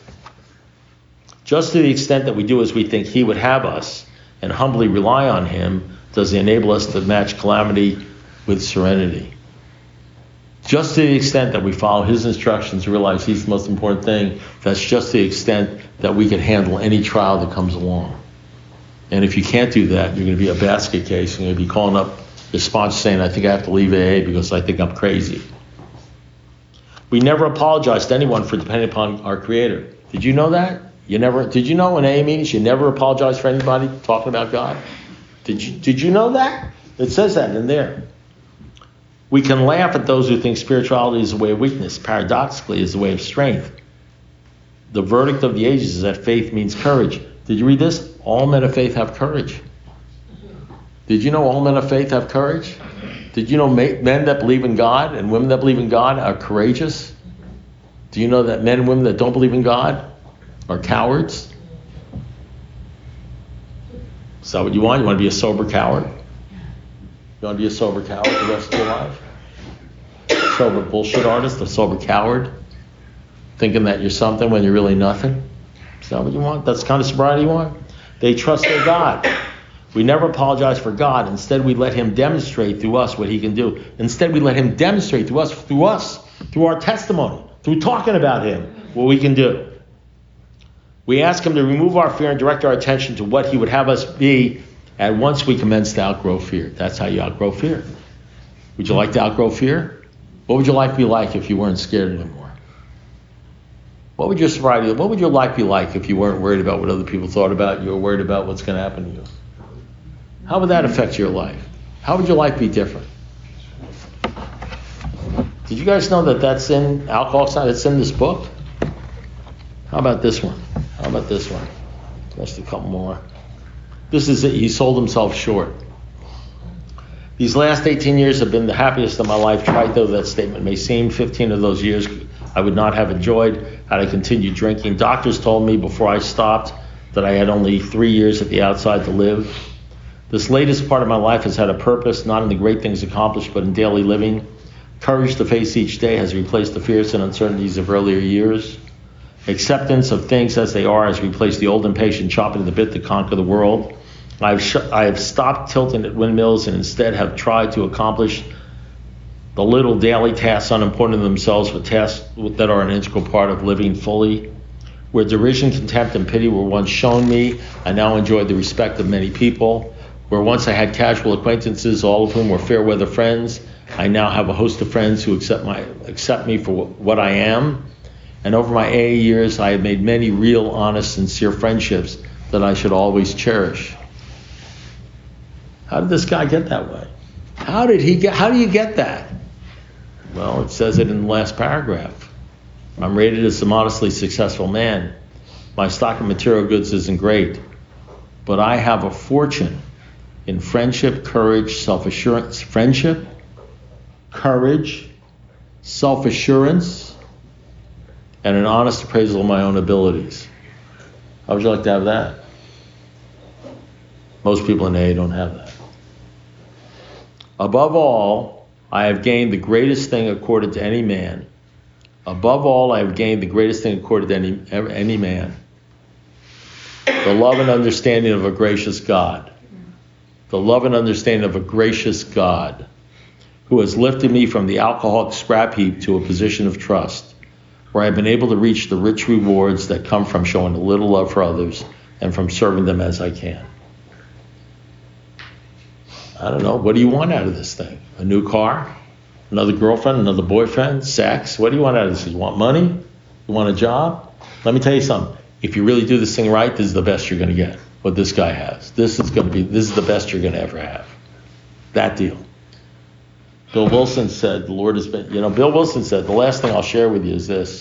Just to the extent that we do as we think He would have us and humbly rely on Him, does He enable us to match calamity with serenity. Just to the extent that we follow His instructions, realize He's the most important thing, that's just the extent that we can handle any trial that comes along. And if you can't do that, you're going to be a basket case. You're going to be calling up your sponsor saying, I think I have to leave AA because I think I'm crazy. We never apologize to anyone for depending upon our Creator. Did you know that? Did you know in AA meetings you never apologize for anybody talking about God? Did you know that? It says that in there. We can laugh at those who think spirituality is a way of weakness. Paradoxically, is a way of strength. The verdict of the ages is that faith means courage. Did you read this? All men of faith have courage. Did you know all men of faith have courage? Did you know men that believe in God and women that believe in God are courageous? Do you know that men and women that don't believe in God are cowards? Is that what you want? You want to be a sober coward? You want to be a sober coward the rest of your life? Sober bullshit artist, a sober coward, thinking that you're something when you're really nothing? Is that what you want? That's the kind of sobriety you want? They trust their God. We never apologize for God. Instead, we let Him demonstrate through us what He can do. Instead, we let Him demonstrate through us, through our testimony, through talking about Him, what we can do. We ask Him to remove our fear and direct our attention to what He would have us be at once we commence to outgrow fear. That's how you outgrow fear. Would you like to outgrow fear? What would your life be like if you weren't scared anymore? What would your life be like if you weren't worried about what other people thought about you or worried about what's going to happen to you? How would that affect your life? How would your life be different? Did you guys know that that's in Alcoholics Anonymous? It's in this book? How about this one? Just a couple more. This is it. He sold himself short. These last 18 years have been the happiest of my life. Trite though that statement may seem, 15 of those years I would not have enjoyed had I continued drinking. Doctors told me before I stopped that I had only 3 years at the outside to live. This latest part of my life has had a purpose, not in the great things accomplished, but in daily living. Courage to face each day has replaced the fears and uncertainties of earlier years. Acceptance of things as they are has replaced the old impatient chomping at the bit to conquer the world. I have stopped tilting at windmills and instead have tried to accomplish the little daily tasks unimportant in themselves, but tasks that are an integral part of living fully. Where derision, contempt, and pity were once shown me, I now enjoy the respect of many people. Where once I had casual acquaintances, all of whom were fair weather friends, I now have a host of friends who accept me for what I am. And over my AA years, I have made many real, honest, sincere friendships that I should always cherish. How did this guy get that way? How do you get that? Well, it says it in the last paragraph. I'm rated as a modestly successful man. My stock of material goods isn't great, but I have a fortune in friendship, courage, self-assurance. Friendship, courage, self-assurance, and an honest appraisal of my own abilities. How would you like to have that? Most people in AA don't have that. Above all, I have gained the greatest thing accorded to any man. Above all, I have gained the greatest thing accorded to any man. The love and understanding of a gracious God. The love and understanding of a gracious God who has lifted me from the alcoholic scrap heap to a position of trust, where I've been able to reach the rich rewards that come from showing a little love for others and from serving them as I can. I don't know, what do you want out of this thing? A new car? Another girlfriend? Another boyfriend? Sex? What do you want out of this? You want money? You want a job? Let me tell you something. If you really do this thing right, this is the best you're going to get. What this guy has. This is the best you're going to ever have. That deal. Bill Wilson said, Bill Wilson said, the last thing I'll share with you is this.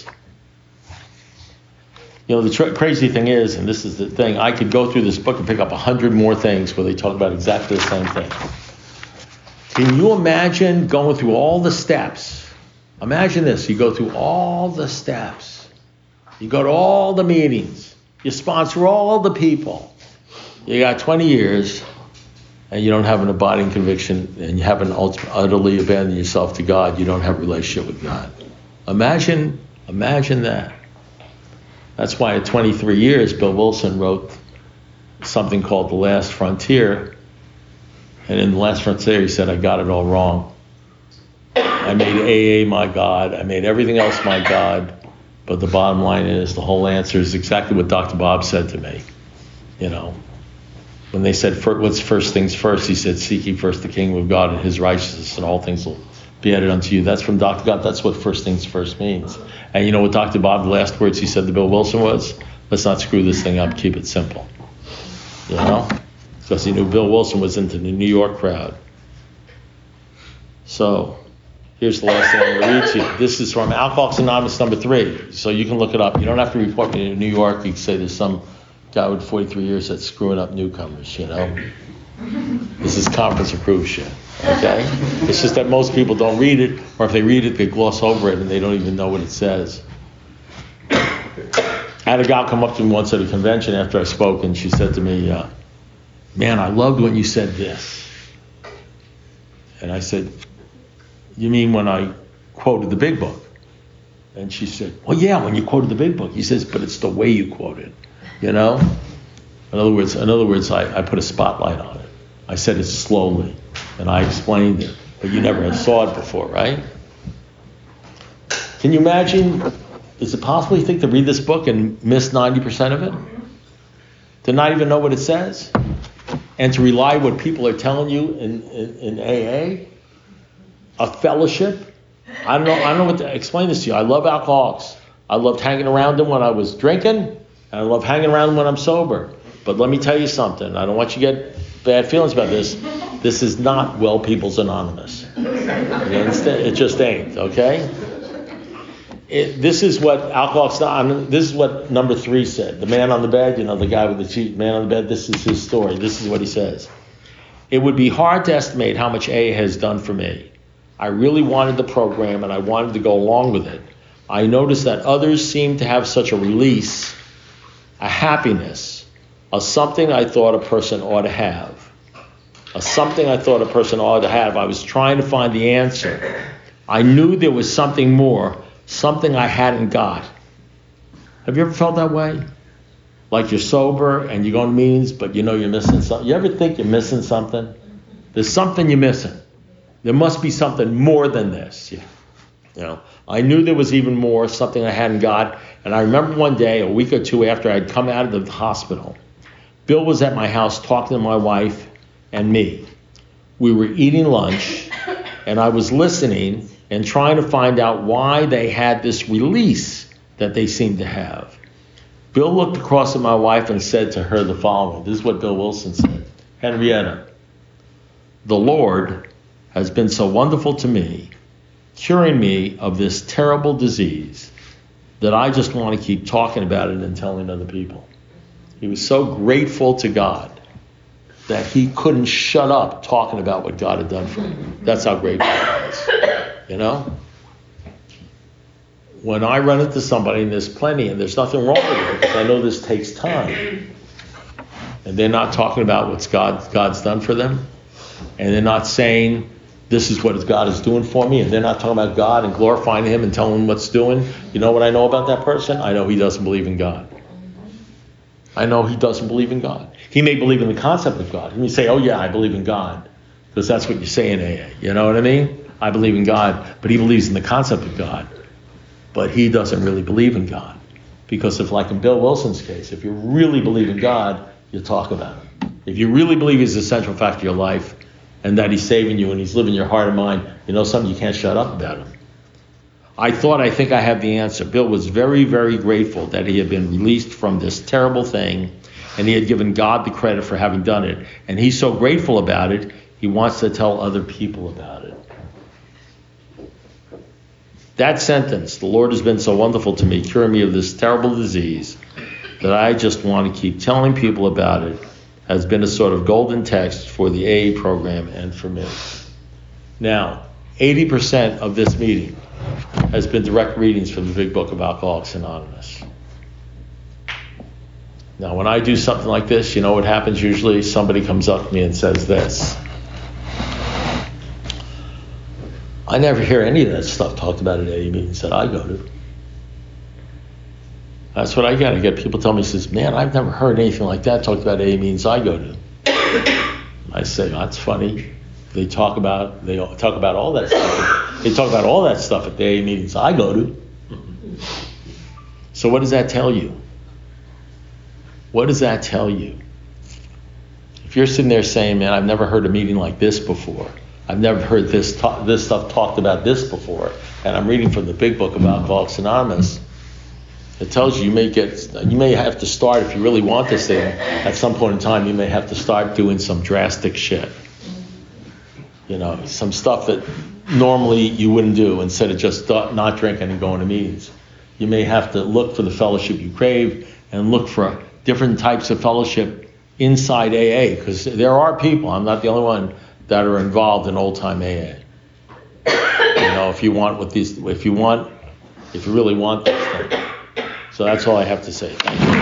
The crazy thing is, and this is the thing, I could go through this book and pick up 100 more things where they talk about exactly the same thing. Can you imagine going through all the steps? Imagine this, you go through all the steps. You go to all the meetings. You sponsor all the people. You got 20 years, and you don't have an abiding conviction, and you haven't utterly abandoned yourself to God. You don't have a relationship with God. Imagine that. That's why at 23 years, Bill Wilson wrote something called The Last Frontier. And in The Last Frontier, he said, I got it all wrong. I made AA my God. I made everything else my God. But the bottom line is, the whole answer is exactly what Dr. Bob said to me. When they said, what's first things first? He said, seek ye first the kingdom of God and his righteousness, and all things will be added unto you. That's from Dr. God. That's what first things first means. And you know what Dr. Bob, the last words he said to Bill Wilson was? Let's not screw this thing up, keep it simple. Because he knew Bill Wilson was into the New York crowd. So, here's the last thing I'm going to read to you. This is from Alcoholics Anonymous number 3. So you can look it up. You don't have to report me to New York. You can say there's some guy with 43 years that's screwing up newcomers, This is conference approved shit, okay? It's just that most people don't read it, or if they read it, they gloss over it and they don't even know what it says. I had a gal come up to me once at a convention after I spoke, and she said to me, man, I loved when you said this. And I said, you mean when I quoted the big book? And she said, well, yeah, when you quoted the big book. He says, but it's the way you quote it, In other words, I put a spotlight on it. I said it slowly, and I explained it, but you never saw it before, right? Can you imagine, is it possible you think to read this book and miss 90% of it? To not even know what it says? And to rely what people are telling you in AA? A fellowship? I don't know what to explain this to you. I love alcoholics. I loved hanging around them when I was drinking, and I love hanging around them when I'm sober. But let me tell you something. I don't want you to get bad feelings about this. This is not Well People's Anonymous. You understand? It just ain't, okay? This is what Alcoholics Anonymous, this is what number 3 said. The man on the bed, the guy with the cheat, man on the bed, this is his story. This is what he says. It would be hard to estimate how much AA has done for me. I really wanted the program, and I wanted to go along with it. I noticed that others seemed to have such a release, a happiness, a something I thought a person ought to have. A something I thought a person ought to have. I was trying to find the answer. I knew there was something more, something I hadn't got. Have you ever felt that way? Like you're sober and you go to meetings, but you're missing something. You ever think you're missing something? There's something you're missing. There must be something more than this. I knew there was even more, something I hadn't got. And I remember one day, a week or two after I'd come out of the hospital, Bill was at my house talking to my wife and me. We were eating lunch, And I was listening and trying to find out why they had this release that they seemed to have. Bill looked across at my wife and said to her the following. This is what Bill Wilson said. Henrietta, the Lord has been so wonderful to me, curing me of this terrible disease, that I just want to keep talking about it and telling other people. He was so grateful to God that he couldn't shut up talking about what God had done for him. That's how grateful he was. You know? When I run into somebody, and there's plenty, and there's nothing wrong with it, because I know this takes time, and they're not talking about what God's done for them, and they're not saying, this is what God is doing for me, and they're not talking about God and glorifying him and telling him what's doing. You know what I know about that person? I know he doesn't believe in God. I know he doesn't believe in God. He may believe in the concept of God. He may say, oh yeah, I believe in God, because that's what you say in AA. You know what I mean? I believe in God, but he believes in the concept of God. But he doesn't really believe in God. Because if, like in Bill Wilson's case, if you really believe in God, you talk about him. If you really believe he's the central factor of your life, and that he's saving you and he's living your heart and mind, you know something, you can't shut up about him. I think I have the answer. Bill was very, very grateful that he had been released from this terrible thing, and he had given God the credit for having done it. And he's so grateful about it, he wants to tell other people about it. That sentence, the Lord has been so wonderful to me, curing me of this terrible disease, that I just want to keep telling people about it, has been a sort of golden text for the AA program and for me. Now, 80% of this meeting has been direct readings from the Big Book of Alcoholics Anonymous. Now, when I do something like this, you know what happens usually? Somebody comes up to me and says this. I never hear any of that stuff talked about at AA meetings that I go to. That's what I get. I get people tell me, says, man, I've never heard anything like that talked about AA meetings I go to. I say, that's funny. They talk about all that stuff. They talk about all that stuff at the AA meetings I go to. So what does that tell you? What does that tell you? If you're sitting there saying, man, I've never heard a meeting like this before. I've never heard this stuff talked about this before. And I'm reading from the Big Book of Alcoholics Anonymous. It tells you you may have to start, if you really want this thing, at some point in time, you may have to start doing some drastic shit. You know, some stuff that normally you wouldn't do instead of just not drinking and going to meetings. You may have to look for the fellowship you crave and look for different types of fellowship inside AA, because there are people, I'm not the only one, that are involved in old-time AA. You know, if you really want this thing. So that's all I have to say. Thank you.